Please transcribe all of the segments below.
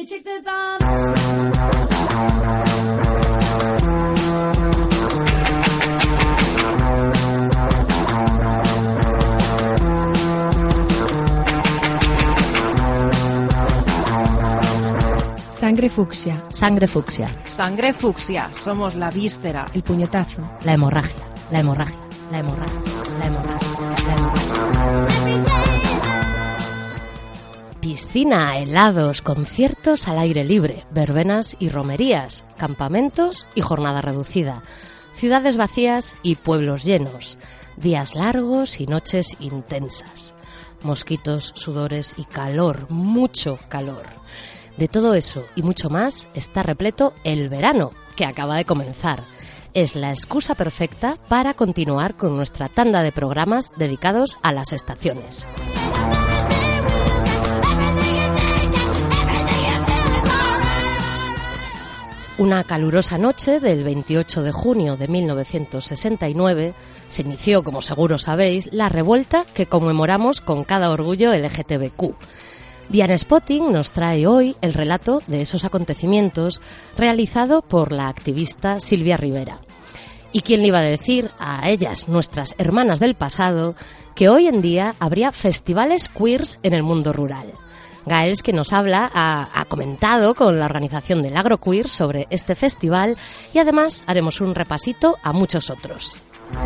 Sangre fucsia. Sangre fucsia. Sangre fucsia. Somos la víscera. El puñetazo. La hemorragia. La hemorragia. La hemorragia. La hemorragia. La hemorragia. Piscina, helados, conciertos al aire libre, verbenas y romerías, campamentos y jornada reducida, ciudades vacías y pueblos llenos, días largos y noches intensas, mosquitos, sudores y calor, mucho calor. De todo eso y mucho más está repleto el verano, que acaba de comenzar. Es la excusa perfecta para continuar con nuestra tanda de programas dedicados a las estaciones. Una calurosa noche del 28 de junio de 1969 se inició, como seguro sabéis, la revuelta que conmemoramos con cada orgullo LGTBQ. Diana Spotting nos trae hoy el relato de esos acontecimientos realizado por la activista Silvia Rivera. ¿Y quién le iba a decir a ellas, nuestras hermanas del pasado, que hoy en día habría festivales queers en el mundo rural? Gaels, que nos habla, ha comentado con la organización del Agroqueer sobre este festival y además haremos un repasito a muchos otros.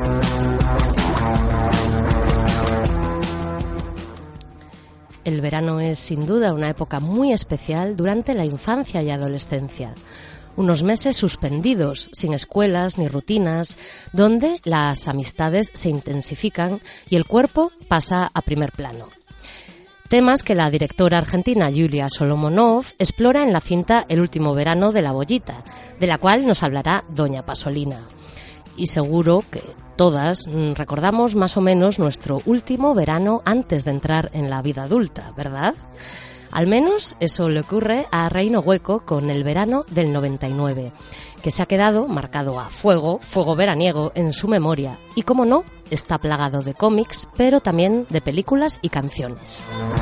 El verano es sin duda una época muy especial durante la infancia y adolescencia. Unos meses suspendidos, sin escuelas ni rutinas, donde las amistades se intensifican y el cuerpo pasa a primer plano. Temas que la directora argentina Julia Solomonov explora en la cinta El último verano de la Bollita, de la cual nos hablará Doña Pasolina. Y seguro que todas recordamos más o menos nuestro último verano antes de entrar en la vida adulta, ¿verdad? Al menos eso le ocurre a Reino Hueco con el verano del 99, que se ha quedado marcado a fuego veraniego en su memoria y, como no, está plagado de cómics, pero también de películas y canciones.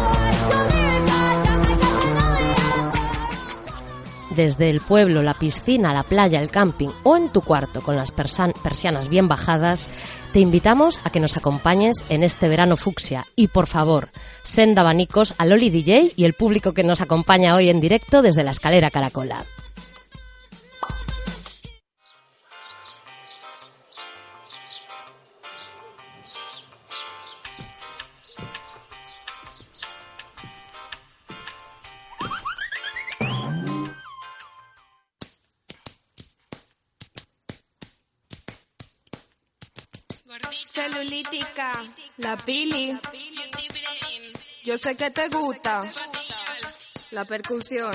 Desde el pueblo, la piscina, la playa, el camping o en tu cuarto con las persianas bien bajadas, te invitamos a que nos acompañes en este verano fucsia. Y por favor, senda abanicos a Loli DJ y el público que nos acompaña hoy en directo desde la escalera Caracola. Celulítica, la pili. Yo sé que te gusta la percusión.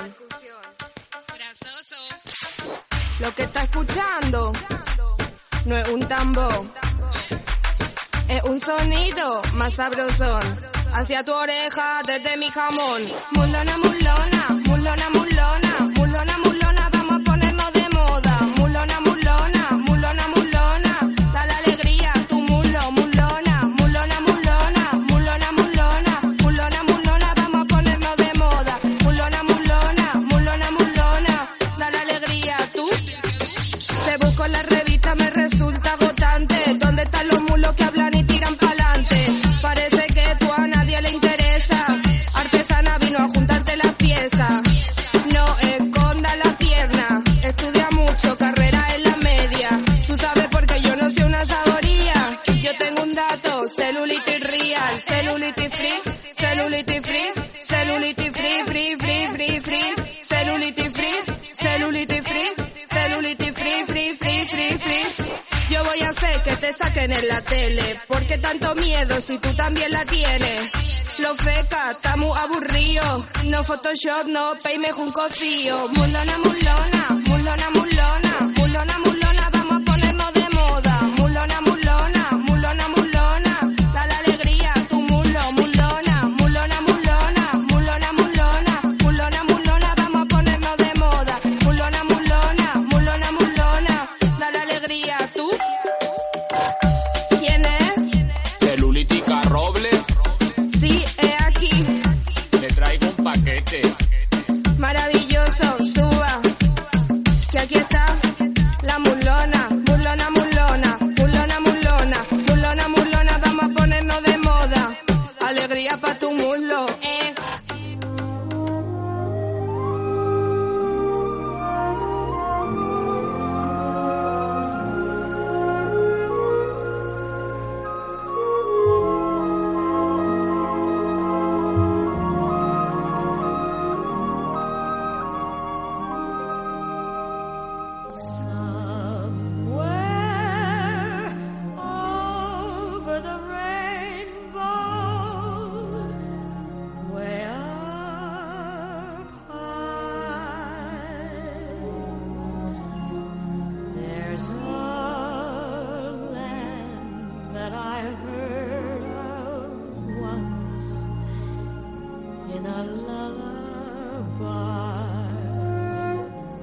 Lo que está escuchando no es un tambor, es un sonido más sabrosón. Hacia tu oreja desde mi jamón. Mulona, mulona, mulona, mulona, mulona, mulona, vamos a ponernos de moda. Mulona, mulona, mulona, mulona, da la alegría a tu mulo, mulona, mulona, mulona, mulona, mulona, mulona, mulona, vamos a ponernos de moda. Mulona, mulona, mulona, mulona, da la alegría a tú. Te busco en la revista, me resulta agotante. ¿Dónde están los mulos que hablan y tiran pa'lante? Parece que tú a nadie le interesa. Artesana vino a juntarte las piezas. No esconda la pierna. Estudia mucho, carrera en la media. Tú sabes porque yo no soy una saboría. Yo tengo un dato, celulitis real, celulitis free, celulitis free, celulitis free, free, free, free, free, celulitis free, celulitis free, celulitis free, free, free, free, free. Yo voy a hacer que te saquen en la tele. ¿Por qué tanto miedo si tú también la tienes? Lo feca, está muy aburrido. No Photoshop, no peime un cosío. Mulona, mulona, mulona, mulona, mulona, mulona, vamos a ponernos de moda. Mulona, mulona, mulona, mulona, da la alegría a tu mulo. Mulona, mulona, mulona, mulona, mulona, mulona, mulona, vamos a ponernos de moda. Mulona, mulona, mulona, mulona, da la alegría a tú. ¿Quién es? Celulítica Roble. Sí, es aquí. Le traigo un paquete. Maravilloso.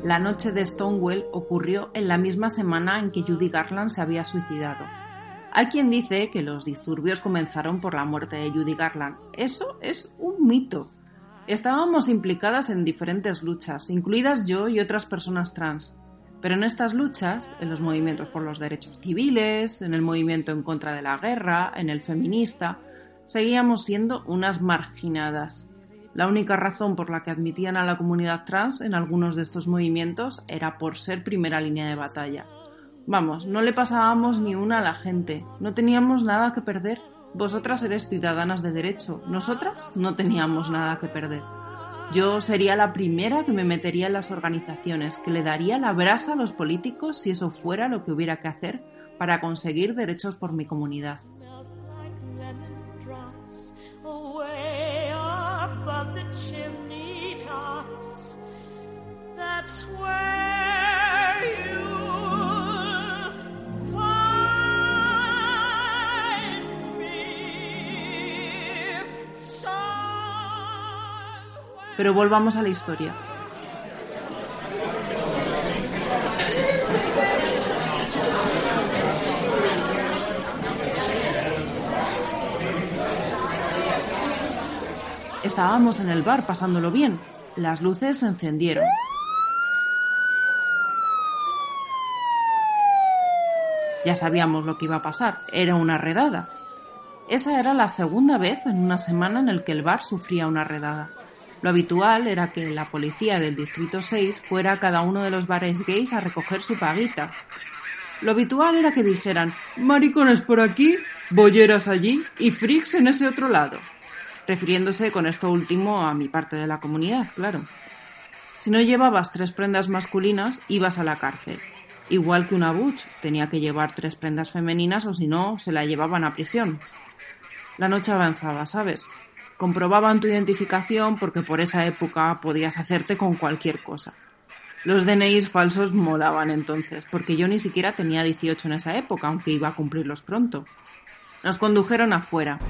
La noche de Stonewall ocurrió en la misma semana en que Judy Garland se había suicidado. Hay quien dice que los disturbios comenzaron por la muerte de Judy Garland. Eso es un mito. Estábamos implicadas en diferentes luchas, incluidas yo y otras personas trans. Pero en estas luchas, en los movimientos por los derechos civiles, en el movimiento en contra de la guerra, en el feminista, seguíamos siendo unas marginadas. La única razón por la que admitían a la comunidad trans en algunos de estos movimientos era por ser primera línea de batalla. Vamos, no le pasábamos ni una a la gente, no teníamos nada que perder. Vosotras eres ciudadanas de derecho, nosotras no teníamos nada que perder. Yo sería la primera que me metería en las organizaciones, que le daría la brasa a los políticos si eso fuera lo que hubiera que hacer para conseguir derechos por mi comunidad. Pero volvamos a la historia. Estábamos en el bar pasándolo bien. Las luces se encendieron. Ya sabíamos lo que iba a pasar. Era una redada. Esa era la segunda vez en una semana en el que el bar sufría una redada. Lo habitual era que la policía del Distrito 6 fuera a cada uno de los bares gays a recoger su paguita. Lo habitual era que dijeran maricones por aquí, bolleras allí y freaks en ese otro lado, refiriéndose con esto último a mi parte de la comunidad, claro. Si no llevabas 3 prendas masculinas, ibas a la cárcel. Igual que una butch, tenía que llevar 3 prendas femeninas o si no, se la llevaban a prisión. La noche avanzaba, ¿sabes? Comprobaban tu identificación porque por esa época podías hacerte con cualquier cosa. Los DNIs falsos molaban entonces, porque yo ni siquiera tenía 18 en esa época, aunque iba a cumplirlos pronto. Nos condujeron afuera.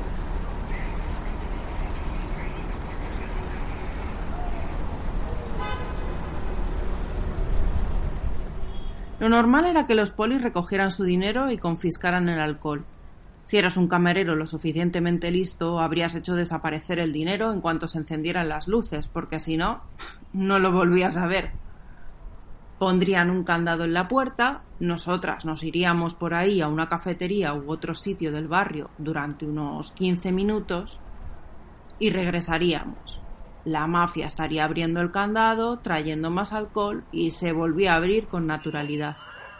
Lo normal era que los polis recogieran su dinero y confiscaran el alcohol. Si eras un camarero lo suficientemente listo, habrías hecho desaparecer el dinero en cuanto se encendieran las luces, porque si no, no lo volvías a ver. Pondrían un candado en la puerta, nosotras nos iríamos por ahí a una cafetería u otro sitio del barrio durante unos 15 minutos y regresaríamos. La mafia estaría abriendo el candado, trayendo más alcohol y se volvía a abrir con naturalidad.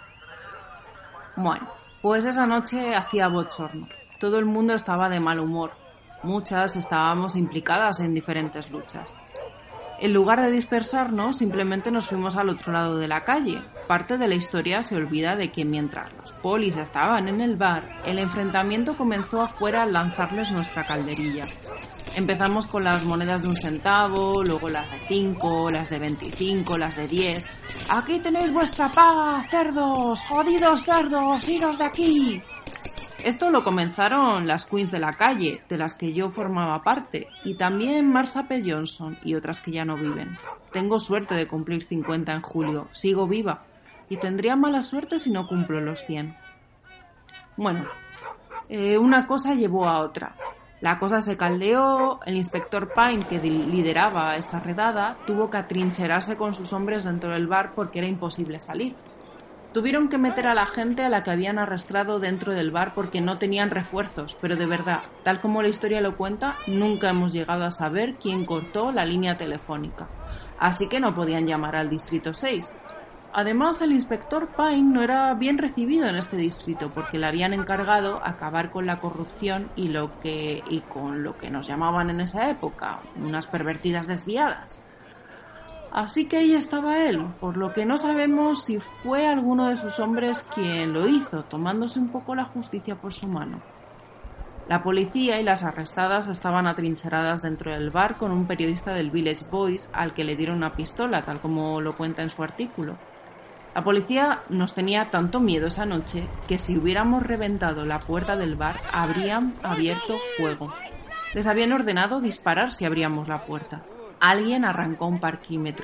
Bueno, pues esa noche hacía bochorno. Todo el mundo estaba de mal humor. Muchas estábamos implicadas en diferentes luchas. En lugar de dispersarnos, simplemente nos fuimos al otro lado de la calle. Parte de la historia se olvida de que mientras los polis estaban en el bar, el enfrentamiento comenzó afuera al lanzarles nuestra calderilla. Empezamos con las monedas de 1 centavo, luego las de 5, las de 25, las de 10. ¡Aquí tenéis vuestra paga, cerdos! ¡Jodidos cerdos! ¡Iros de aquí! Esto lo comenzaron las queens de la calle, de las que yo formaba parte, y también Marsha P. Johnson y otras que ya no viven. Tengo suerte de cumplir 50 en julio, sigo viva, y tendría mala suerte si no cumplo los 100. Bueno, una cosa llevó a otra. La cosa se caldeó, el inspector Pine, que lideraba esta redada, tuvo que atrincherarse con sus hombres dentro del bar porque era imposible salir. Tuvieron que meter a la gente a la que habían arrastrado dentro del bar porque no tenían refuerzos, pero de verdad, tal como la historia lo cuenta, nunca hemos llegado a saber quién cortó la línea telefónica. Así que no podían llamar al Distrito 6. Además, el inspector Pine no era bien recibido en este distrito porque le habían encargado acabar con la corrupción y con lo que nos llamaban en esa época, unas pervertidas desviadas. Así que ahí estaba él, por lo que no sabemos si fue alguno de sus hombres quien lo hizo, tomándose un poco la justicia por su mano. La policía y las arrestadas estaban atrincheradas dentro del bar con un periodista del Village Voice al que le dieron una pistola, tal como lo cuenta en su artículo. La policía nos tenía tanto miedo esa noche que si hubiéramos reventado la puerta del bar habrían abierto fuego. Les habían ordenado disparar si abríamos la puerta. Alguien arrancó un parquímetro.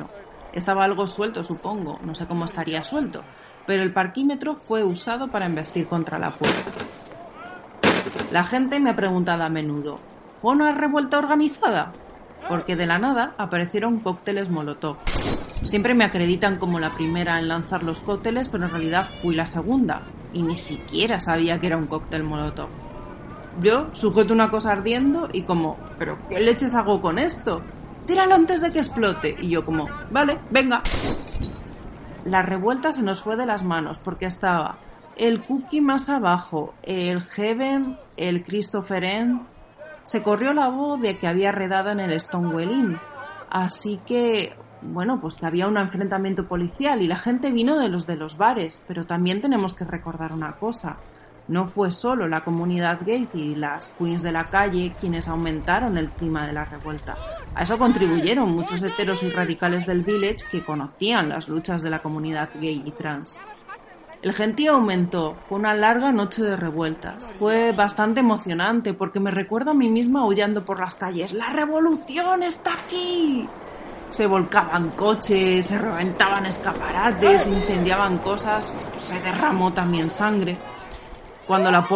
Estaba algo suelto, supongo, no sé cómo estaría suelto, pero el parquímetro fue usado para embestir contra la puerta. La gente me ha preguntado a menudo, ¿fue una revuelta organizada? Porque de la nada aparecieron cócteles Molotov. Siempre me acreditan como la primera en lanzar los cócteles, pero en realidad fui la segunda, y ni siquiera sabía que era un cóctel Molotov. Yo sujeto una cosa ardiendo y como, ¿pero qué leches hago con esto? Tíralo antes de que explote. Y yo como, vale, venga. La revuelta se nos fue de las manos porque estaba el Cookie más abajo, el Heaven, el Christopher End. Se corrió la voz de que había redada en el Stonewall Inn. Así que, bueno, pues que había un enfrentamiento policial y la gente vino de los bares. Pero también tenemos que recordar una cosa. No fue solo la comunidad gay y las queens de la calle quienes aumentaron el clima de la revuelta. A eso contribuyeron muchos heteros y radicales del village que conocían las luchas de la comunidad gay y trans. El gentío aumentó, fue una larga noche de revueltas. Fue bastante emocionante porque me recuerdo a mí misma aullando por las calles. ¡La revolución está aquí! Se volcaban coches, se reventaban escaparates, se incendiaban cosas, se derramó también sangre. Cuando la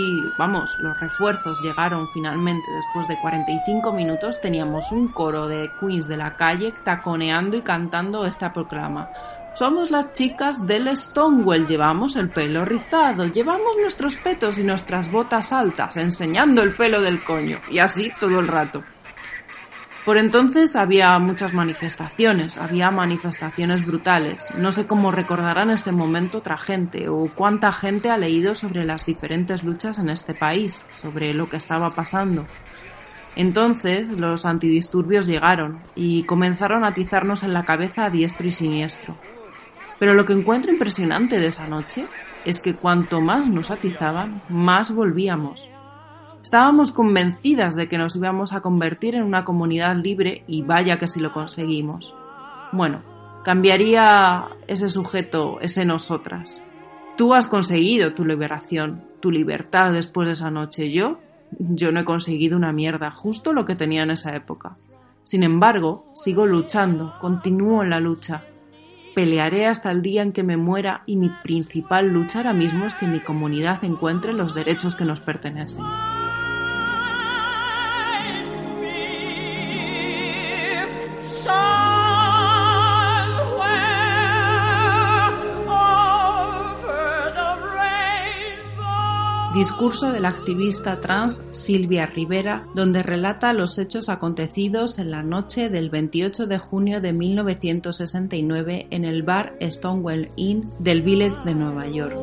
los refuerzos llegaron finalmente después de 45 minutos, teníamos un coro de queens de la calle taconeando y cantando esta proclama. Somos las chicas del Stonewall, llevamos el pelo rizado, llevamos nuestros petos y nuestras botas altas, enseñando el pelo del coño, y así todo el rato. Por entonces había muchas manifestaciones brutales. No sé cómo recordará en este momento otra gente o cuánta gente ha leído sobre las diferentes luchas en este país, sobre lo que estaba pasando. Entonces los antidisturbios llegaron y comenzaron a atizarnos en la cabeza a diestro y siniestro. Pero lo que encuentro impresionante de esa noche es que cuanto más nos atizaban, más volvíamos. Estábamos convencidas de que nos íbamos a convertir en una comunidad libre y vaya que si lo conseguimos. Bueno, cambiaría ese sujeto, ese nosotras. Tú has conseguido tu liberación, tu libertad después de esa noche. Yo no he conseguido una mierda, justo lo que tenía en esa época. Sin embargo, sigo luchando, continúo en la lucha. Pelearé hasta el día en que me muera y mi principal lucha ahora mismo es que mi comunidad encuentre los derechos que nos pertenecen. Discurso de la activista trans Silvia Rivera, donde relata los hechos acontecidos en la noche del 28 de junio de 1969 en el bar Stonewall Inn del Village de Nueva York.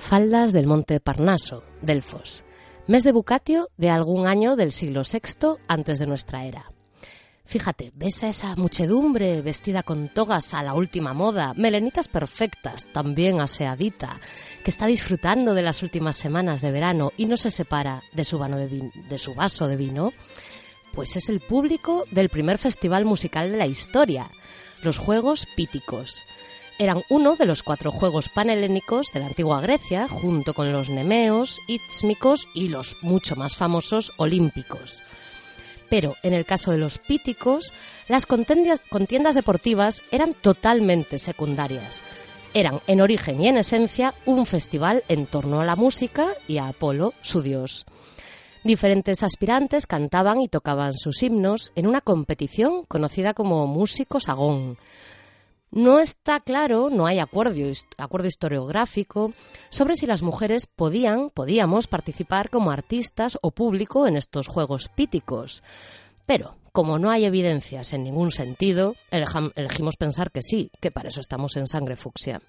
faldas del monte Parnaso, Delfos, mes de Bucatio de algún año del siglo VI antes de nuestra era. Fíjate, ves a esa muchedumbre vestida con togas a la última moda, melenitas perfectas, también aseadita, que está disfrutando de las últimas semanas de verano y no se separa de su vaso de vino. Pues es el público del primer festival musical de la historia, los Juegos Píticos. Eran uno de los 4 juegos panhelénicos de la antigua Grecia, junto con los nemeos, ítmicos y los mucho más famosos olímpicos. Pero en el caso de los píticos, las contiendas deportivas eran totalmente secundarias. Eran en origen y en esencia un festival en torno a la música y a Apolo, su dios. Diferentes aspirantes cantaban y tocaban sus himnos en una competición conocida como Músicos Agón. No está claro, no hay acuerdo historiográfico sobre si las mujeres podíamos participar como artistas o público en estos juegos píticos. Pero, como no hay evidencias en ningún sentido, elegimos pensar que sí, que para eso estamos en Sangre Fucsia.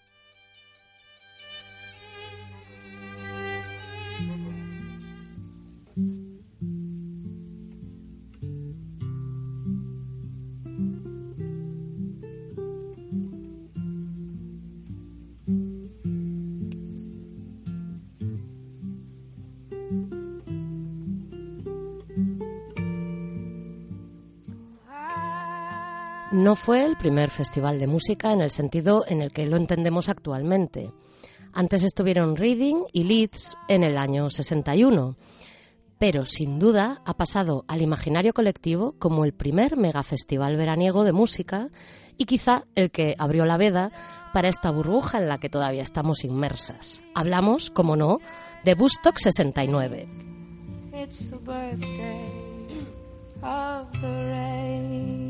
No fue el primer festival de música en el sentido en el que lo entendemos actualmente. Antes estuvieron Reading y Leeds en el año 61, pero sin duda ha pasado al imaginario colectivo como el primer megafestival veraniego de música y quizá el que abrió la veda para esta burbuja en la que todavía estamos inmersas. Hablamos, como no, de Woodstock 69. It's the birthday of the rain.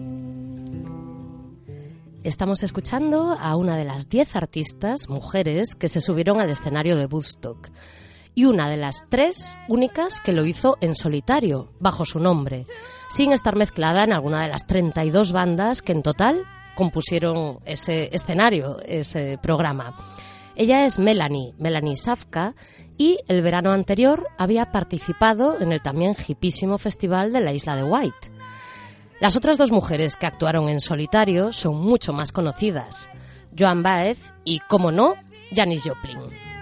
Estamos escuchando a una de las 10 artistas, mujeres, que se subieron al escenario de Woodstock. Y una de las 3 únicas que lo hizo en solitario, bajo su nombre, sin estar mezclada en alguna de las 32 bandas que en total compusieron ese escenario, ese programa. Ella es Melanie Savka, y el verano anterior había participado en el también hipísimo festival de la isla de White. Las otras 2 mujeres que actuaron en solitario son mucho más conocidas, Joan Baez y, como no, Janis Joplin.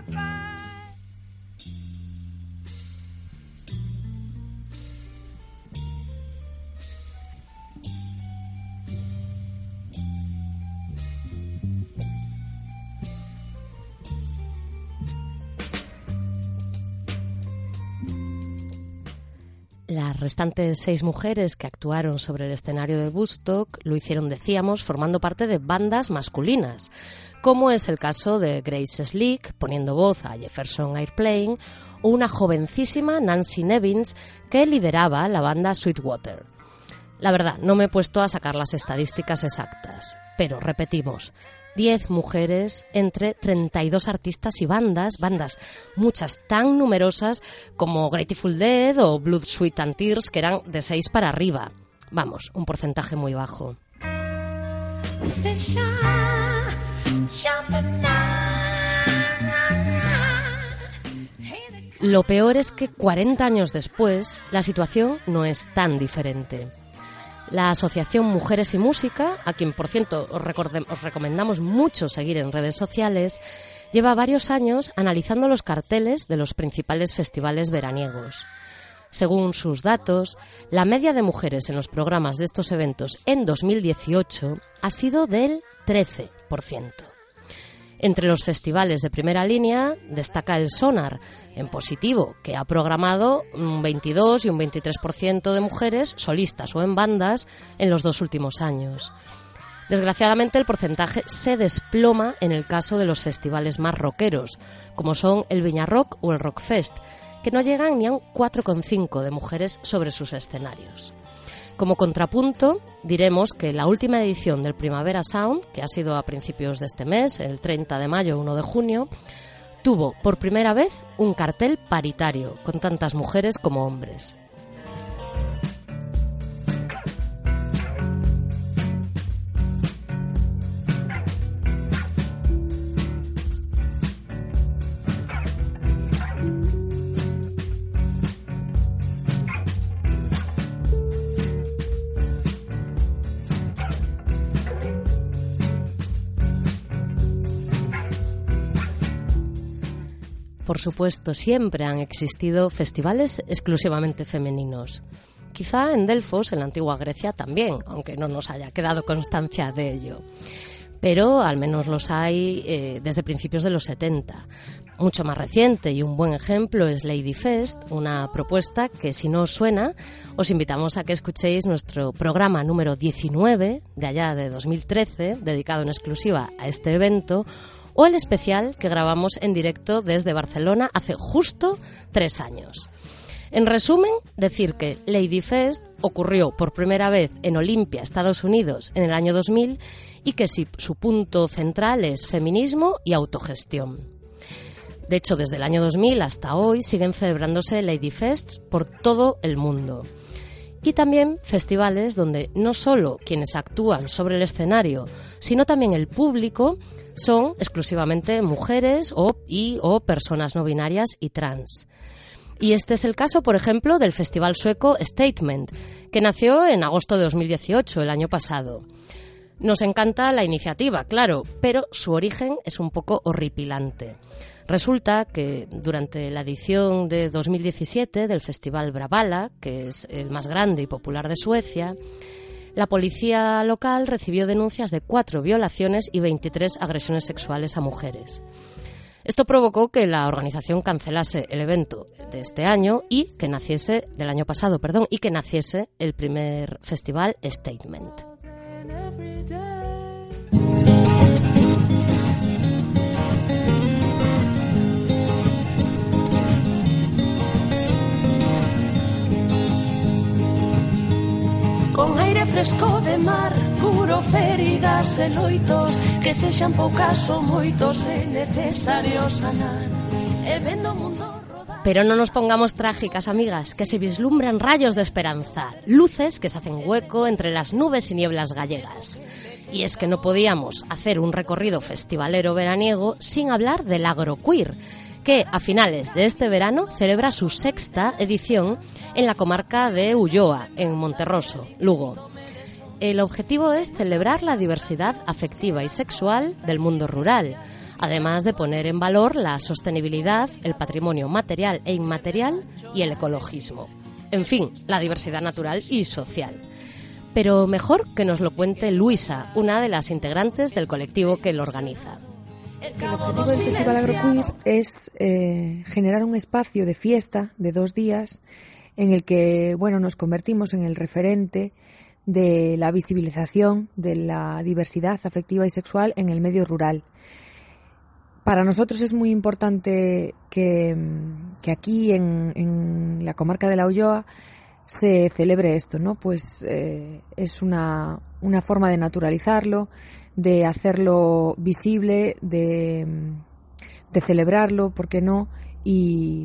Las restantes 6 mujeres que actuaron sobre el escenario de Woodstock lo hicieron, decíamos, formando parte de bandas masculinas, como es el caso de Grace Slick, poniendo voz a Jefferson Airplane, o una jovencísima Nancy Nevins que lideraba la banda Sweetwater. La verdad, no me he puesto a sacar las estadísticas exactas, pero repetimos, 10 mujeres entre 32 artistas y bandas, muchas tan numerosas como Grateful Dead o Blood, Sweat and Tears, que eran de 6 para arriba. Vamos, un porcentaje muy bajo. Lo peor es que 40 años después la situación no es tan diferente. La Asociación Mujeres y Música, a quien por cierto os recomendamos mucho seguir en redes sociales, lleva varios años analizando los carteles de los principales festivales veraniegos. Según sus datos, la media de mujeres en los programas de estos eventos en 2018 ha sido del 13%. Entre los festivales de primera línea destaca el Sonar, en positivo, que ha programado un 22 y un 23% de mujeres solistas o en bandas en los 2 últimos años. Desgraciadamente el porcentaje se desploma en el caso de los festivales más rockeros, como son el Viña Rock o el Rockfest, que no llegan ni a un 4,5 de mujeres sobre sus escenarios. Como contrapunto, diremos que la última edición del Primavera Sound, que ha sido a principios de este mes, el 30 de mayo, 1 de junio, tuvo por primera vez un cartel paritario, con tantas mujeres como hombres. por supuesto, siempre han existido festivales exclusivamente femeninos. Quizá en Delfos, en la antigua Grecia, también, aunque no nos haya quedado constancia de ello. Pero al menos los hay desde principios de los 70. Mucho más reciente y un buen ejemplo es Lady Fest, una propuesta que, si no os suena, os invitamos a que escuchéis nuestro programa número 19 de allá de 2013, dedicado en exclusiva a este evento, o el especial que grabamos en directo desde Barcelona hace justo 3 años. En resumen, decir que Lady Fest ocurrió por primera vez en Olympia, Estados Unidos, en el año 2000 y que su punto central es feminismo y autogestión. De hecho, desde el año 2000 hasta hoy siguen celebrándose Lady Fests por todo el mundo. Y también festivales donde no solo quienes actúan sobre el escenario, sino también el público son exclusivamente mujeres o personas no binarias y trans. Y este es el caso, por ejemplo, del festival sueco Statement, que nació en agosto de 2018, el año pasado. Nos encanta la iniciativa, claro, pero su origen es un poco horripilante. Resulta que durante la edición de 2017 del Festival Bravalla, que es el más grande y popular de Suecia, la policía local recibió denuncias de 4 violaciones y 23 agresiones sexuales a mujeres. Esto provocó que la organización cancelase el evento de este año y que naciese el primer festival Statement. Con aire fresco de mar, curo feridas e loitos, que sexan poucas ou moitos é necesario sanar. E vendo o mundo rodar. Pero no nos pongamos trágicas, amigas, que se vislumbran rayos de esperanza, luces que se hacen hueco entre las nubes y nieblas gallegas. Y es que no podíamos hacer un recorrido festivalero veraniego sin hablar del agroqueer, que a finales de este verano celebra su 6ª edición en la comarca de Ulloa, en Monterroso, Lugo. El objetivo es celebrar la diversidad afectiva y sexual del mundo rural, además de poner en valor la sostenibilidad, el patrimonio material e inmaterial y el ecologismo. En fin, la diversidad natural y social. Pero mejor que nos lo cuente Luisa, una de las integrantes del colectivo que lo organiza. El objetivo del Festival Agroqueer es generar un espacio de fiesta de 2 días en el que, nos convertimos en el referente de la visibilización de la diversidad afectiva y sexual en el medio rural. Para nosotros es muy importante que aquí en la comarca de la Ulloa se celebre esto, ¿no? Pues es una forma de naturalizarlo, de hacerlo visible, de celebrarlo, ¿por qué no? Y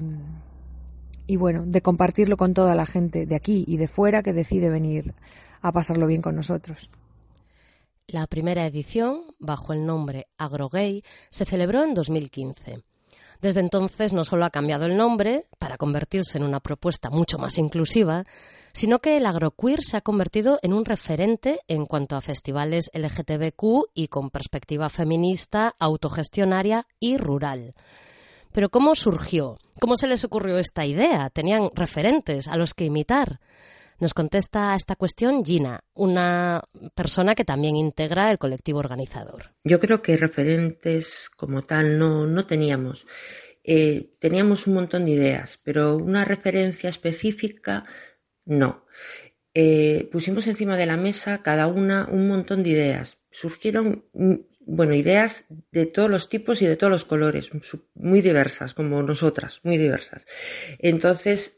de compartirlo con toda la gente de aquí y de fuera que decide venir a pasarlo bien con nosotros. La primera edición, bajo el nombre AgroGay, se celebró en 2015. Desde entonces no solo ha cambiado el nombre para convertirse en una propuesta mucho más inclusiva, sino que el agroqueer se ha convertido en un referente en cuanto a festivales LGTBQ y con perspectiva feminista, autogestionaria y rural. Pero ¿cómo surgió? ¿Cómo se les ocurrió esta idea? ¿Tenían referentes a los que imitar? Nos contesta a esta cuestión Gina, una persona que también integra el colectivo organizador. Yo creo que referentes como tal no teníamos. Teníamos un montón de ideas, pero una referencia específica no. Pusimos encima de la mesa cada una un montón de ideas. Surgieron ideas de todos los tipos y de todos los colores, muy diversas, como nosotras, muy diversas. Entonces,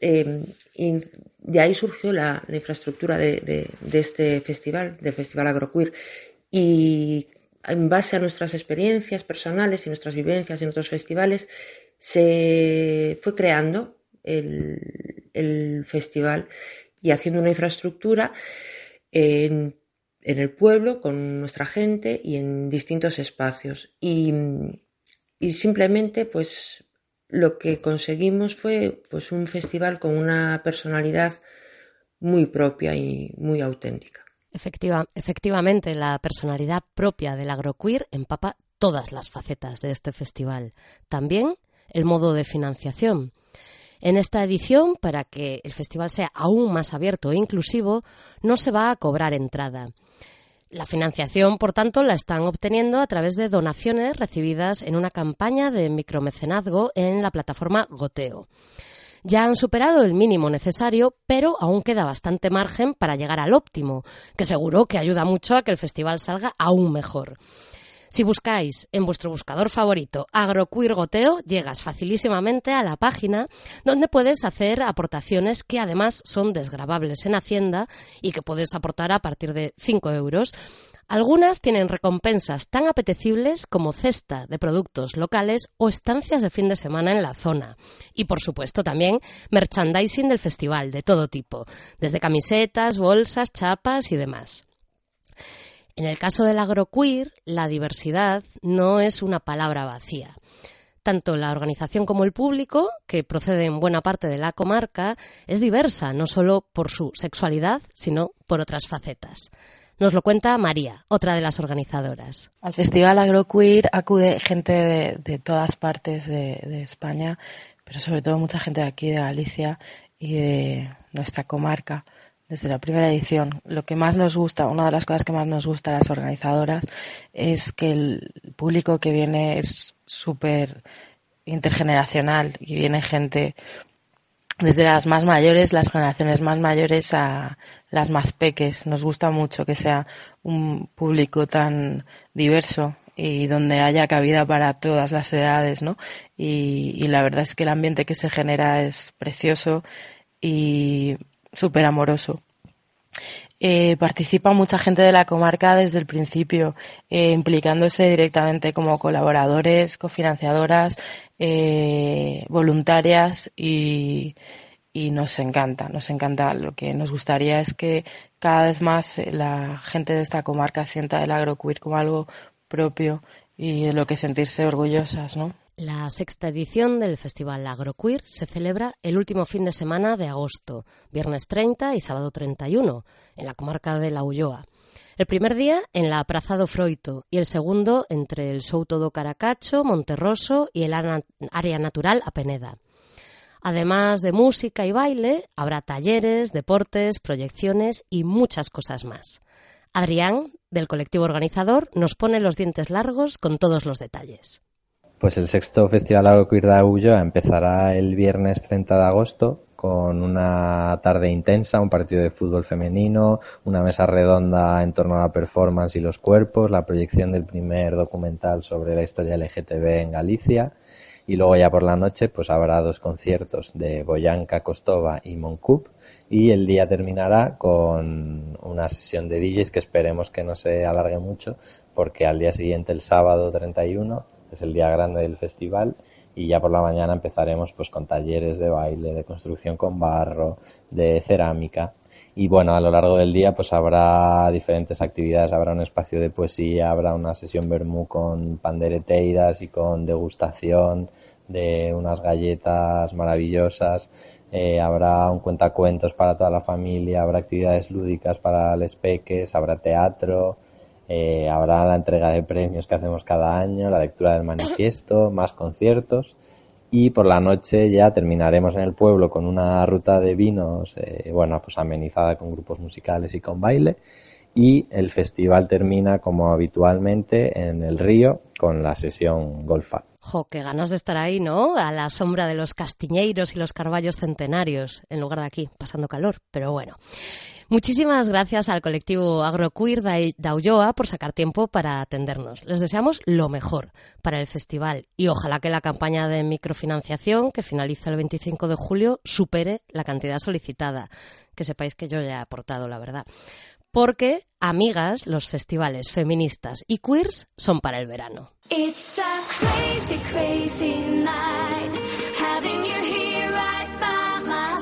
de ahí surgió la infraestructura de este festival, del Festival Agroqueer, y en base a nuestras experiencias personales y nuestras vivencias en otros festivales, se fue creando el festival y haciendo una infraestructura en el pueblo, con nuestra gente y en distintos espacios. Y simplemente, pues, lo que conseguimos fue pues un festival con una personalidad muy propia y muy auténtica. Efectivamente, la personalidad propia del agroqueer empapa todas las facetas de este festival. También el modo de financiación. En esta edición, para que el festival sea aún más abierto e inclusivo, no se va a cobrar entrada. La financiación, por tanto, la están obteniendo a través de donaciones recibidas en una campaña de micromecenazgo en la plataforma Goteo. Ya han superado el mínimo necesario, pero aún queda bastante margen para llegar al óptimo, que seguro que ayuda mucho a que el festival salga aún mejor. Si buscáis en vuestro buscador favorito Agroqueer Goteo, llegas facilísimamente a la página donde puedes hacer aportaciones que además son desgravables en Hacienda y que puedes aportar a partir de 5 euros. Algunas tienen recompensas tan apetecibles como cesta de productos locales o estancias de fin de semana en la zona. Y, por supuesto, también merchandising del festival de todo tipo, desde camisetas, bolsas, chapas y demás. En el caso del agroqueer, la diversidad no es una palabra vacía. Tanto la organización como el público, que procede en buena parte de la comarca, es diversa, no solo por su sexualidad, sino por otras facetas. Nos lo cuenta María, otra de las organizadoras. Al Festival Agroqueer acude gente de todas partes de España, pero sobre todo mucha gente de aquí, de Galicia y de nuestra comarca. Desde la primera edición, lo que más nos gusta, una de las cosas que más nos gusta a las organizadoras es que el público que viene es súper intergeneracional y viene gente desde las más mayores, las generaciones más mayores a las más peques. Nos gusta mucho que sea un público tan diverso y donde haya cabida para todas las edades, ¿no? Y la verdad es que el ambiente que se genera es precioso y súper amoroso. Participa mucha gente de la comarca desde el principio, implicándose directamente como colaboradores, cofinanciadoras, voluntarias y nos encanta. Lo que nos gustaría es que cada vez más la gente de esta comarca sienta el agroqueer como algo propio y de lo que sentirse orgullosas, ¿no? La sexta edición del Festival Agroqueer se celebra el último fin de semana de agosto, viernes 30 y sábado 31, en la comarca de la Ulloa. El primer día en la Praza do Froito y el segundo entre el Souto do Caracacho, Monterroso y el área natural a Peneda. Además de música y baile, habrá talleres, deportes, proyecciones y muchas cosas más. Adrián, del colectivo organizador, nos pone los dientes largos con todos los detalles. Pues el sexto Festival Agroqueer da Ulloa empezará el viernes 30 de agosto con una tarde intensa, un partido de fútbol femenino, una mesa redonda en torno a la performance y los cuerpos, la proyección del primer documental sobre la historia LGTB en Galicia y luego ya por la noche pues habrá 2 conciertos de Boyanka Kostova y Moncoup y el día terminará con una sesión de DJs que esperemos que no se alargue mucho porque al día siguiente, el sábado 31, es el día grande del festival y ya por la mañana empezaremos pues con talleres de baile, de construcción con barro, de cerámica y bueno, a lo largo del día pues habrá diferentes actividades, habrá un espacio de poesía, habrá una sesión vermú con pandereteiras y con degustación de unas galletas maravillosas, habrá un cuentacuentos para toda la familia, habrá actividades lúdicas para los peques, habrá teatro. Habrá la entrega de premios que hacemos cada año, la lectura del manifiesto, más conciertos y por la noche ya terminaremos en el pueblo con una ruta de vinos, pues amenizada con grupos musicales y con baile y el festival termina como habitualmente en el río con la sesión golfa. Jo, qué ganas de estar ahí, ¿no? A la sombra de los castiñeiros y los carballos centenarios, en lugar de aquí, pasando calor, pero bueno. Muchísimas gracias al colectivo Agroqueer da Ulloa por sacar tiempo para atendernos. Les deseamos lo mejor para el festival y ojalá que la campaña de microfinanciación, que finaliza el 25 de julio, supere la cantidad solicitada. Que sepáis que yo ya he aportado, la verdad. Porque, amigas, los festivales feministas y queers son para el verano. It's a crazy, crazy night, having you here right by my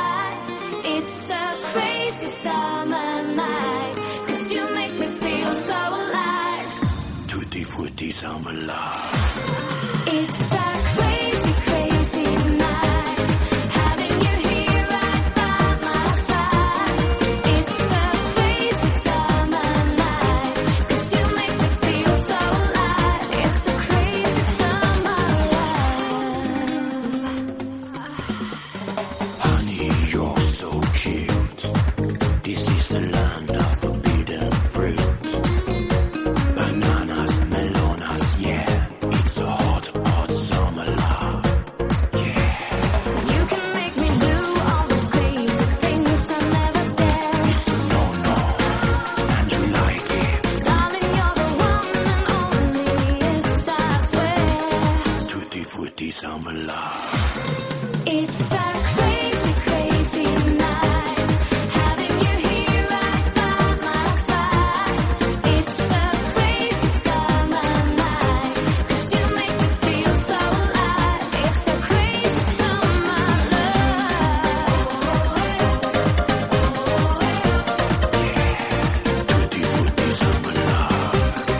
side. It's a crazy summer night, 'cause you make me feel so alive. Tutti frutti summer love. It's a crazy, crazy night, having you here right by my side. It's a crazy summer night, 'cause you make me feel so alive. It's a crazy summer night. summer love. It's a crazy, crazy night. Having you here right by my side. It's a crazy summer night. 'Cause you make me feel so alive. It's a crazy summer love. Tutti frutti summer love.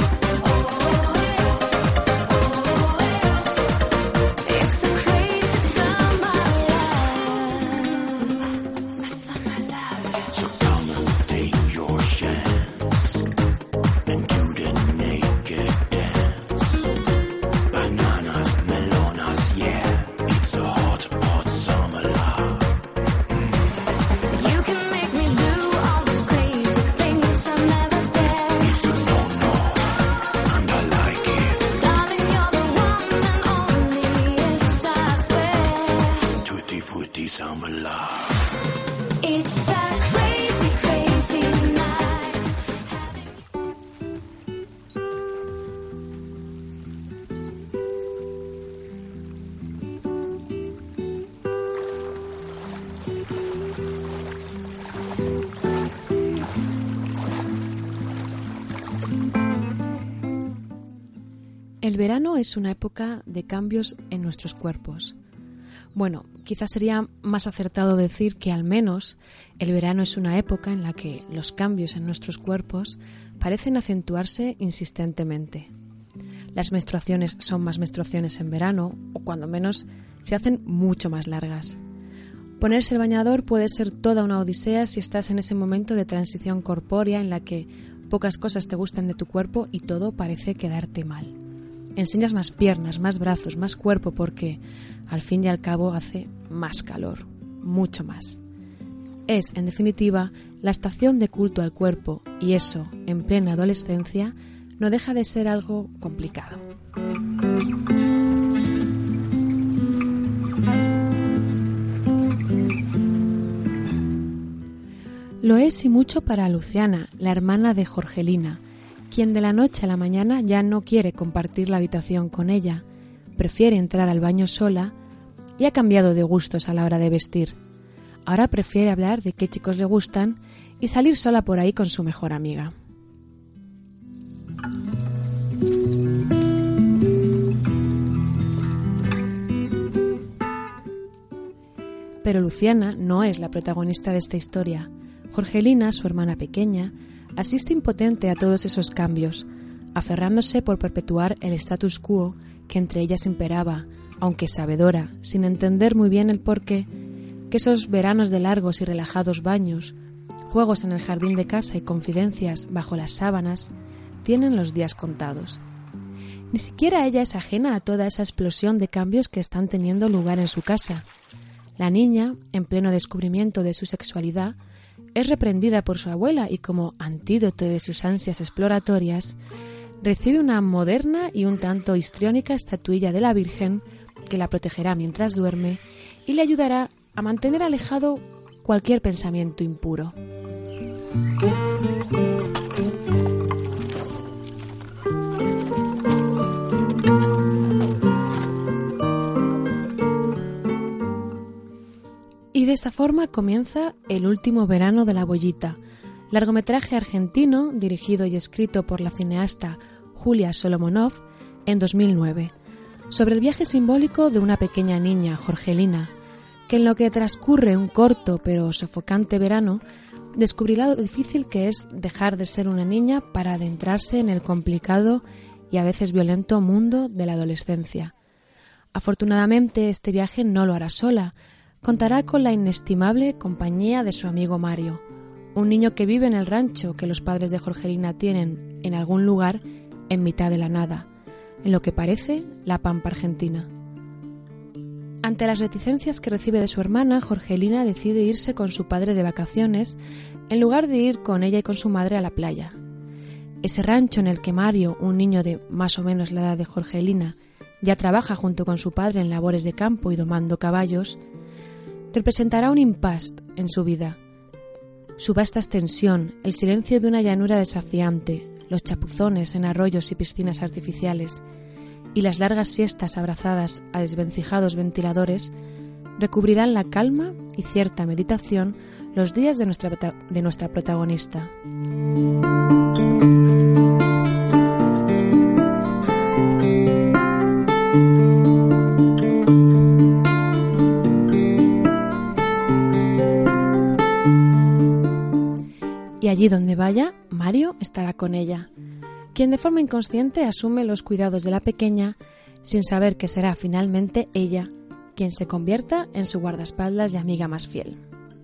It's a crazy summer love. My summer love. So come and take your chance and do the naked dance. Bananas, melonas, yeah. It's a hot, hot summer love. You can make me do all those crazy things I never did. It's a no-no, and I like it. Darling, you're the one and only, yes, I swear. Tutti frutti summer love. It's a crazy, crazy night. El verano es una época de cambios en nuestros cuerpos. Bueno, quizás sería más acertado decir que al menos el verano es una época en la que los cambios en nuestros cuerpos parecen acentuarse insistentemente. Las menstruaciones son más menstruaciones en verano, o cuando menos se hacen mucho más largas. Ponerse el bañador puede ser toda una odisea si estás en ese momento de transición corpórea en la que pocas cosas te gustan de tu cuerpo y todo parece quedarte mal. Enseñas más piernas, más brazos, más cuerpo porque al fin y al cabo hace más calor, mucho más. Es, en definitiva, la estación de culto al cuerpo y eso, en plena adolescencia, no deja de ser algo complicado. Lo es y mucho para Luciana, la hermana de Jorgelina, quien de la noche a la mañana ya no quiere compartir la habitación con ella, prefiere entrar al baño sola y ha cambiado de gustos a la hora de vestir. Ahora prefiere hablar de qué chicos le gustan y salir sola por ahí con su mejor amiga. Pero Luciana no es la protagonista de esta historia. Jorgelina, su hermana pequeña, asiste impotente a todos esos cambios, aferrándose por perpetuar el status quo que entre ellas imperaba, aunque sabedora, sin entender muy bien el porqué, que esos veranos de largos y relajados baños, juegos en el jardín de casa y confidencias bajo las sábanas, tienen los días contados. Ni siquiera ella es ajena a toda esa explosión de cambios que están teniendo lugar en su casa. La niña, en pleno descubrimiento de su sexualidad, es reprendida por su abuela y como antídoto de sus ansias exploratorias, recibe una moderna y un tanto histriónica estatuilla de la Virgen que la protegerá mientras duerme y le ayudará a mantener alejado cualquier pensamiento impuro. Y de esta forma comienza El último verano de la bollita, largometraje argentino dirigido y escrito por la cineasta Julia Solomonov en 2009, sobre el viaje simbólico de una pequeña niña, Jorgelina, que en lo que transcurre un corto pero sofocante verano, descubrirá lo difícil que es dejar de ser una niña para adentrarse en el complicado y a veces violento mundo de la adolescencia. Afortunadamente, este viaje no lo hará sola. Contará con la inestimable compañía de su amigo Mario, un niño que vive en el rancho que los padres de Jorgelina tienen en algún lugar en mitad de la nada, en lo que parece la pampa argentina. Ante las reticencias que recibe de su hermana, Jorgelina decide irse con su padre de vacaciones en lugar de ir con ella y con su madre a la playa. Ese rancho en el que Mario, un niño de más o menos la edad de Jorgelina, ya trabaja junto con su padre en labores de campo y domando caballos, representará un impasse en su vida. Su vasta extensión, el silencio de una llanura desafiante, los chapuzones en arroyos y piscinas artificiales y las largas siestas abrazadas a desvencijados ventiladores recubrirán la calma y cierta meditación los días de nuestra protagonista. Y allí donde vaya, Mario estará con ella, quien de forma inconsciente asume los cuidados de la pequeña sin saber que será finalmente ella quien se convierta en su guardaespaldas y amiga más fiel.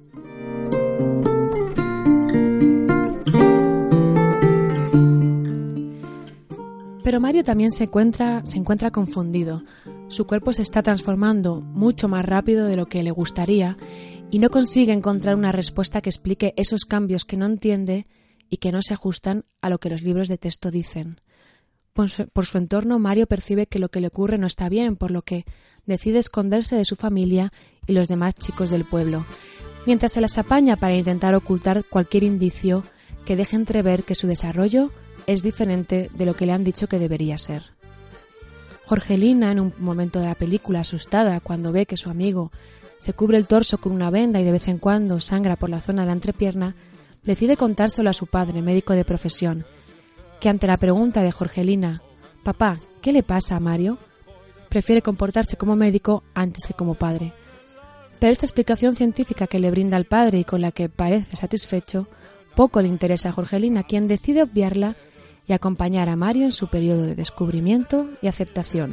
Pero Mario también se encuentra confundido. Su cuerpo se está transformando mucho más rápido de lo que le gustaría y no consigue encontrar una respuesta que explique esos cambios que no entiende y que no se ajustan a lo que los libros de texto dicen. Por su entorno, Mario percibe que lo que le ocurre no está bien, por lo que decide esconderse de su familia y los demás chicos del pueblo, mientras se las apaña para intentar ocultar cualquier indicio que deje entrever que su desarrollo es diferente de lo que le han dicho que debería ser. Jorgelina, en un momento de la película, asustada cuando ve que su amigo se cubre el torso con una venda y de vez en cuando sangra por la zona de la entrepierna, decide contárselo a su padre, médico de profesión, que ante la pregunta de Jorgelina, «Papá, ¿qué le pasa a Mario?», prefiere comportarse como médico antes que como padre. Pero esta explicación científica que le brinda al padre y con la que parece satisfecho, poco le interesa a Jorgelina, quien decide obviarla y acompañar a Mario en su periodo de descubrimiento y aceptación.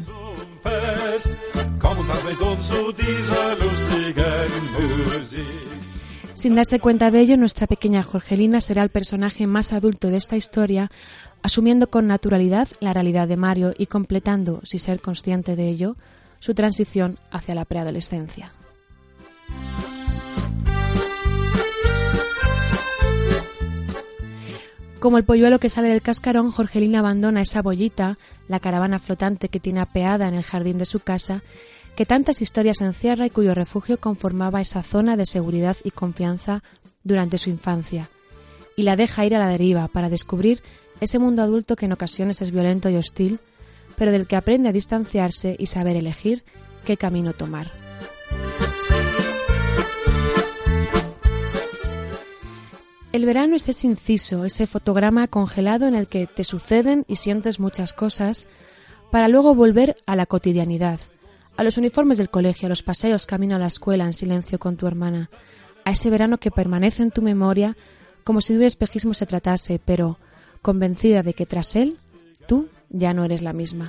Sin darse cuenta de ello, nuestra pequeña Jorgelina será el personaje más adulto de esta historia, asumiendo con naturalidad la realidad de Mario y completando, sin ser consciente de ello, su transición hacia la preadolescencia. Como el polluelo que sale del cascarón, Jorgelina abandona esa boyita, la caravana flotante que tiene apeada en el jardín de su casa, que tantas historias encierra y cuyo refugio conformaba esa zona de seguridad y confianza durante su infancia, y la deja ir a la deriva para descubrir ese mundo adulto que en ocasiones es violento y hostil, pero del que aprende a distanciarse y saber elegir qué camino tomar. El verano es ese inciso, ese fotograma congelado en el que te suceden y sientes muchas cosas, para luego volver a la cotidianidad, a los uniformes del colegio, a los paseos camino a la escuela en silencio con tu hermana, a ese verano que permanece en tu memoria como si de un espejismo se tratase, pero convencida de que tras él, tú ya no eres la misma.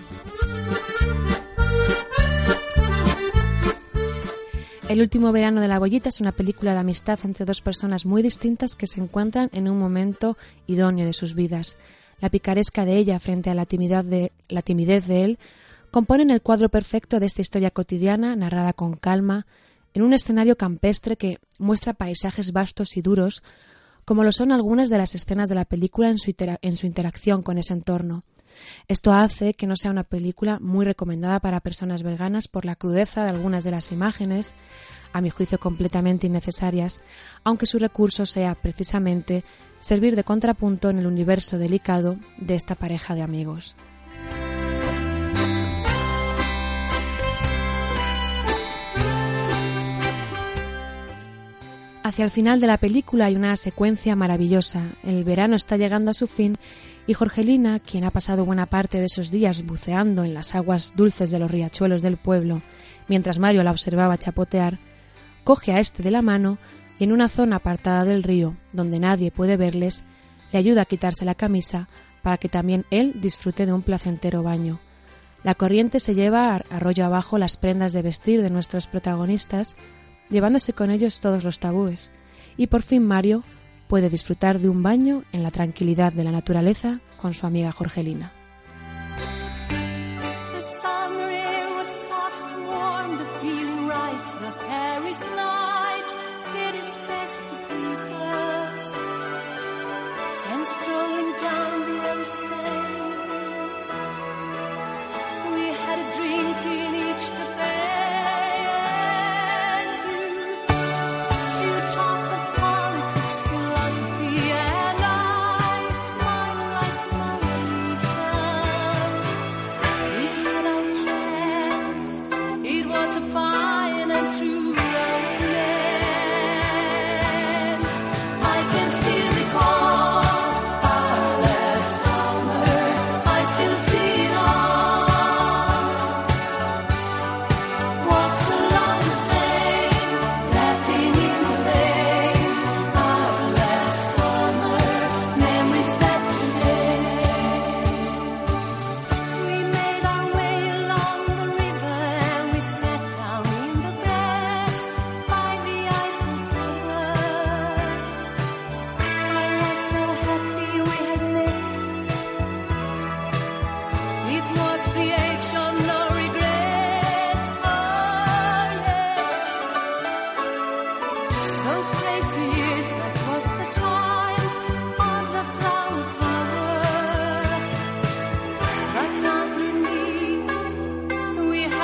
El último verano de la boyita es una película de amistad entre dos personas muy distintas que se encuentran en un momento idóneo de sus vidas. La picaresca de ella frente a la timidez de él componen el cuadro perfecto de esta historia cotidiana narrada con calma en un escenario campestre que muestra paisajes vastos y duros, como lo son algunas de las escenas de la película en su interacción con ese entorno. Esto hace que no sea una película muy recomendada para personas veganas por la crudeza de algunas de las imágenes, a mi juicio completamente innecesarias, aunque su recurso sea precisamente servir de contrapunto en el universo delicado de esta pareja de amigos. Hacia el final de la película hay una secuencia maravillosa. El verano está llegando a su fin y Jorgelina, quien ha pasado buena parte de esos días buceando en las aguas dulces de los riachuelos del pueblo, mientras Mario la observaba chapotear, coge a este de la mano y en una zona apartada del río, donde nadie puede verles, le ayuda a quitarse la camisa para que también él disfrute de un placentero baño. La corriente se lleva arroyo abajo las prendas de vestir de nuestros protagonistas, llevándose con ellos todos los tabúes, y por fin Mario puede disfrutar de un baño en la tranquilidad de la naturaleza con su amiga Jorgelina.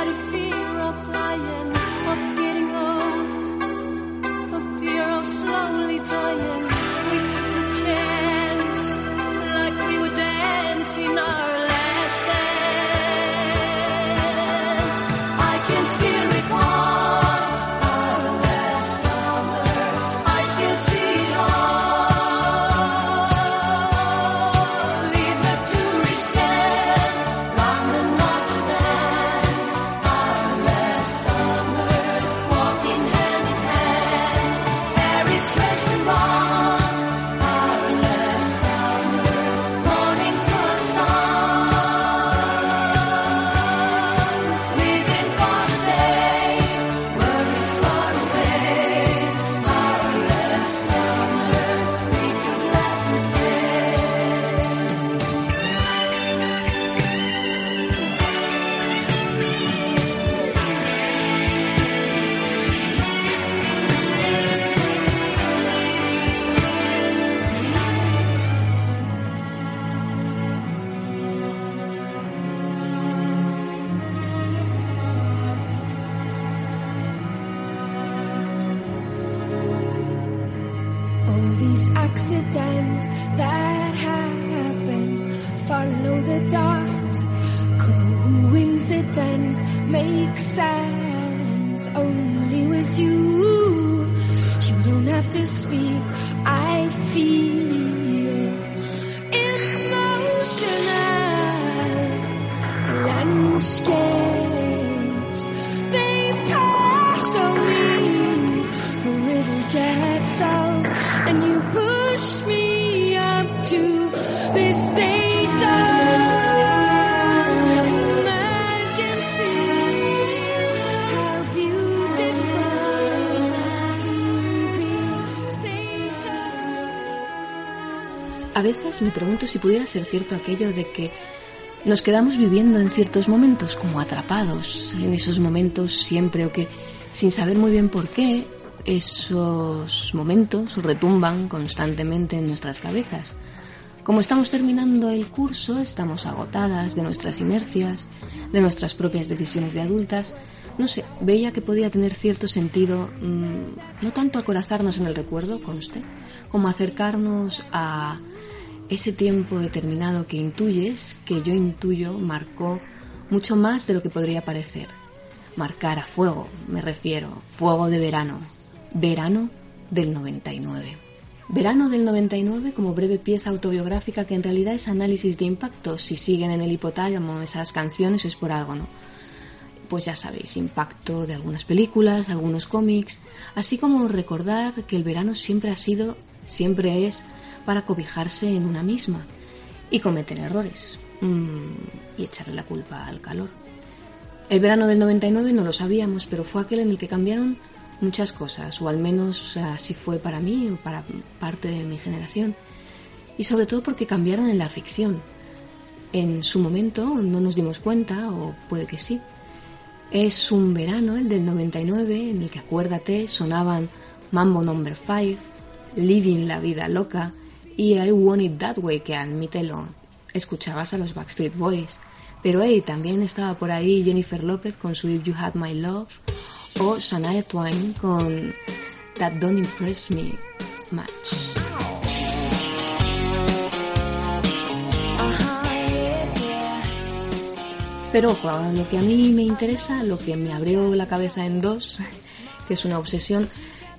had a fear of flying, of getting old, a fear of slowly dying. We took the chance like we were dancing our last dance. I can still recall our last summer. I still see it all. Leave the tourist stand round the Notre Dame. Our last summer, walking hand in hand. Paris restaurant. Our last summer, morning croissant. Living for the day, worries far away. Our last summer, we could laugh All these accidents that happen, follow the dot. Coincidence makes sense only with you. You don't have to speak, I feel emotional landscapes. They pass away, the riddle gets solved, and you push me up to this state of emergency. How beautiful to be state of... A veces me pregunto si pudiera ser cierto aquello de que nos quedamos viviendo en ciertos momentos como atrapados en esos momentos siempre, o que sin saber muy bien por qué esos momentos retumban constantemente en nuestras cabezas. Como estamos terminando el curso, estamos agotadas de nuestras inercias, de nuestras propias decisiones de adultas. No sé, veía que podía tener cierto sentido, no tanto acorazarnos en el recuerdo, conste, como acercarnos a ese tiempo determinado que intuyes, que yo intuyo, marcó mucho más de lo que podría parecer. Marcar a fuego, me refiero, fuego de verano. Verano del 99. Verano del 99 como breve pieza autobiográfica que en realidad es análisis de impacto. Si siguen en el hipotálamo esas canciones es por algo, ¿no? Pues ya sabéis, impacto de algunas películas, algunos cómics, así como recordar que el verano siempre ha sido, siempre es, para cobijarse en una misma y cometer errores y echarle la culpa al calor. El verano del 99 no lo sabíamos, pero fue aquel en el que cambiaron muchas cosas, o al menos así fue para mí o para parte de mi generación, y sobre todo porque cambiaron en la ficción. En su momento no nos dimos cuenta, o puede que sí. Es un verano, el del 99, en el que, acuérdate, sonaban Mambo No. 5, Living la Vida Loca y I Want It That Way, que admítelo, escuchabas a los Backstreet Boys. Pero también estaba por ahí Jennifer Lopez con su If You Had My Love, o Shania Twain con That Don't Impress Me Much. Pero ojo, lo que a mí me interesa, lo que me abrió la cabeza en dos, que es una obsesión,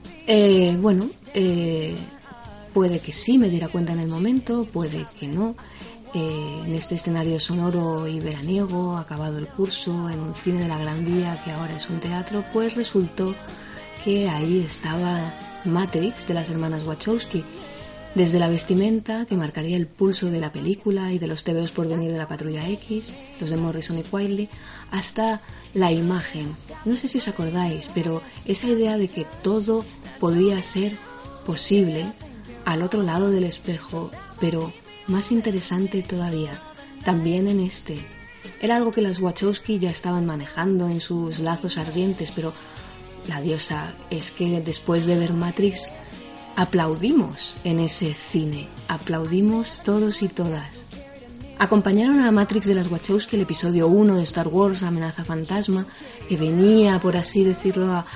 puede que sí me diera cuenta en el momento, puede que no. En este escenario sonoro y veraniego, acabado el curso, en un cine de la Gran Vía que ahora es un teatro, pues resultó que ahí estaba Matrix de las hermanas Wachowski, desde la vestimenta que marcaría el pulso de la película y de los tebeos por venir de la Patrulla X, los de Morrison y Quietly, hasta la imagen. No sé si os acordáis, pero esa idea de que todo podía ser posible al otro lado del espejo, pero más interesante todavía, también en este. Era algo que las Wachowski ya estaban manejando en sus lazos ardientes, pero la diosa, es que después de ver Matrix aplaudimos en ese cine, aplaudimos todos y todas. Acompañaron a Matrix de las Wachowski el episodio 1 de Star Wars, Amenaza Fantasma, que venía, por así decirlo, a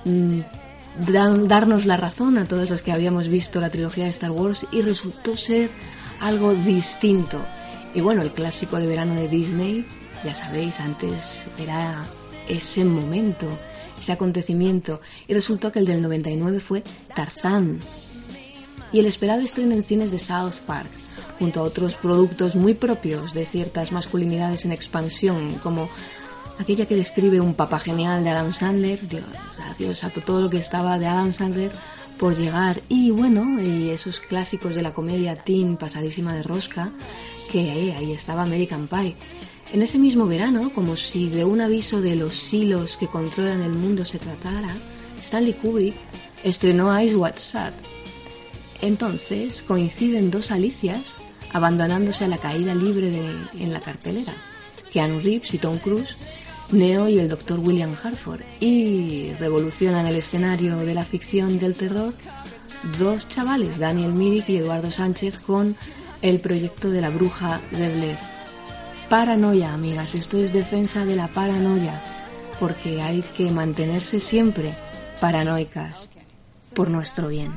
darnos la razón a todos los que habíamos visto la trilogía de Star Wars, y resultó ser algo distinto. Y bueno, el clásico de verano de Disney, ya sabéis, antes era ese momento, ese acontecimiento, y resultó que el del 99 fue Tarzán. Y el esperado estreno en cines de South Park, junto a otros productos muy propios de ciertas masculinidades en expansión, como aquella que describe un papá genial de Adam Sandler, Dios a todo lo que estaba de Adam Sandler por llegar, y bueno, y esos clásicos de la comedia teen pasadísima de rosca, que ahí estaba American Pie. En ese mismo verano, como si de un aviso de los hilos que controlan el mundo se tratara, Stanley Kubrick estrenó Eyes Wide Shut. Entonces coinciden dos Alicias abandonándose a la caída libre en la cartelera, Keanu Reeves y Tom Cruise, Neo y el Dr. William Hartford, y revolucionan el escenario de la ficción del terror dos chavales, Daniel Myrick y Eduardo Sánchez, con el proyecto de la bruja de Blair. Paranoia, amigas, esto es defensa de la paranoia, porque hay que mantenerse siempre paranoicas por nuestro bien.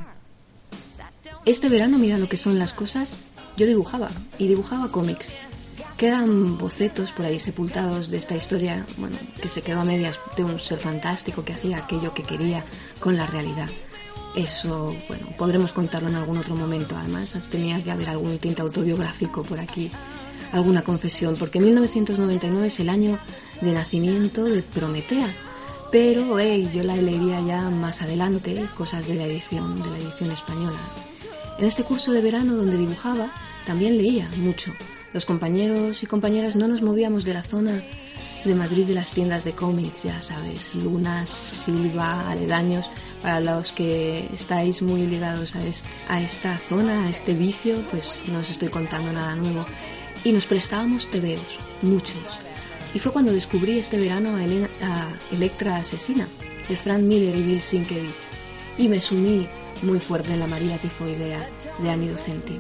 Este verano, mira lo que son las cosas, yo dibujaba cómics. Quedan bocetos por ahí sepultados de esta historia, bueno, que se quedó a medias, de un ser fantástico que hacía aquello que quería con la realidad. Eso, bueno, podremos contarlo en algún otro momento. Además, tenía que haber algún tinte autobiográfico por aquí, alguna confesión, porque 1999 es el año de nacimiento de Prometea. Pero, yo la leería ya más adelante, cosas de la edición española. En este curso de verano donde dibujaba, también leía mucho. Los compañeros y compañeras no nos movíamos de la zona de Madrid de las tiendas de cómics, ya sabes, Lunas, Silva, aledaños. Para los que estáis muy ligados a esta zona, a este vicio, pues no os estoy contando nada nuevo. Y nos prestábamos tebeos, muchos. Y fue cuando descubrí este verano a Electra Asesina, de Frank Miller y Bill Sienkiewicz, y me sumí muy fuerte en la María tifoidea de Annie Docenti.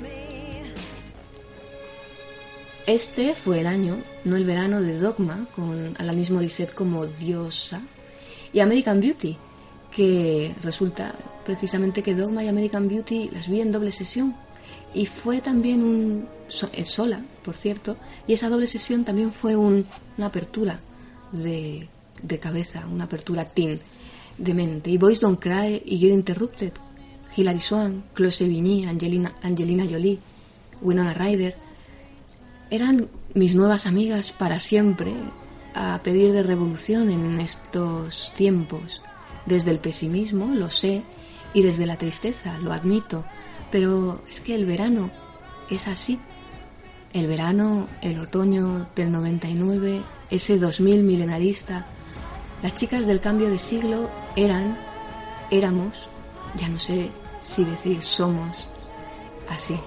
Este fue el año, no el verano, de Dogma, con Alanis Morissette como diosa, y American Beauty, que resulta precisamente que Dogma y American Beauty las vi en doble sesión, y fue también sola, por cierto, y esa doble sesión también fue una apertura de cabeza, una apertura teen, de mente. Y Boys Don't Cry y Get Interrupted, Hilary Swank, Chloe Sevigny, Angelina Jolie, Winona Ryder, eran mis nuevas amigas para siempre, a pedir de revolución en estos tiempos. Desde el pesimismo, lo sé, y desde la tristeza, lo admito, pero es que el verano es así. El verano, el otoño del 99, ese 2000 milenarista, las chicas del cambio de siglo éramos, ya no sé si decir somos, así.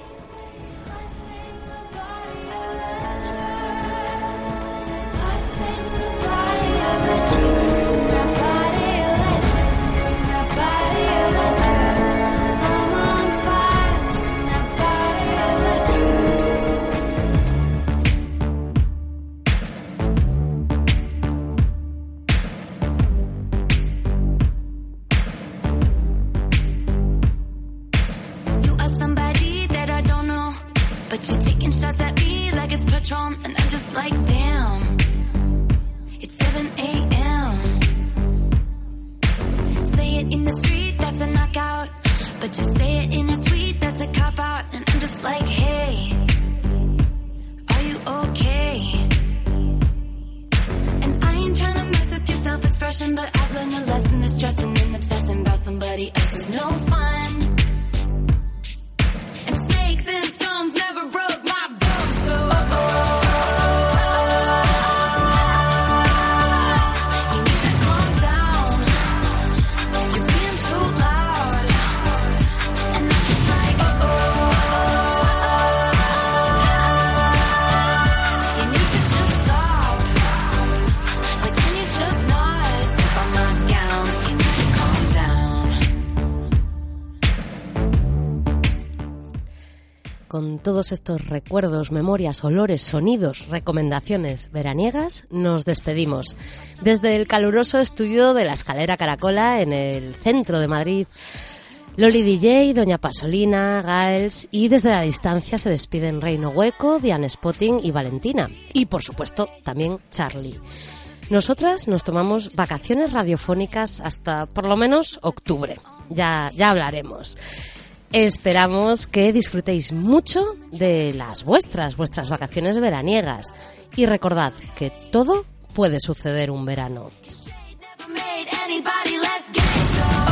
And I'm just like, damn, it's 7 a.m. Say it in the street, that's a knockout. But just say it in a tweet, that's a cop-out. And I'm just like, hey, are you okay? And I ain't trying to mess with your self-expression, but I've learned a lesson that stressing and obsessing about somebody else is no fun. And snakes and stones never broke my bones, so con todos estos recuerdos, memorias, olores, sonidos, recomendaciones veraniegas, nos despedimos. Desde el caluroso estudio de la Escalera Caracola, en el centro de Madrid, Loli DJ, Doña Pasolina, Gaels, y desde la distancia se despiden Reino Hueco, Diane Spotting y Valentina. Y por supuesto también Charlie. Nosotras nos tomamos vacaciones radiofónicas hasta por lo menos octubre. Ya hablaremos. Esperamos que disfrutéis mucho de las vuestras vacaciones veraniegas. Y recordad que todo puede suceder un verano. Made anybody less gay, so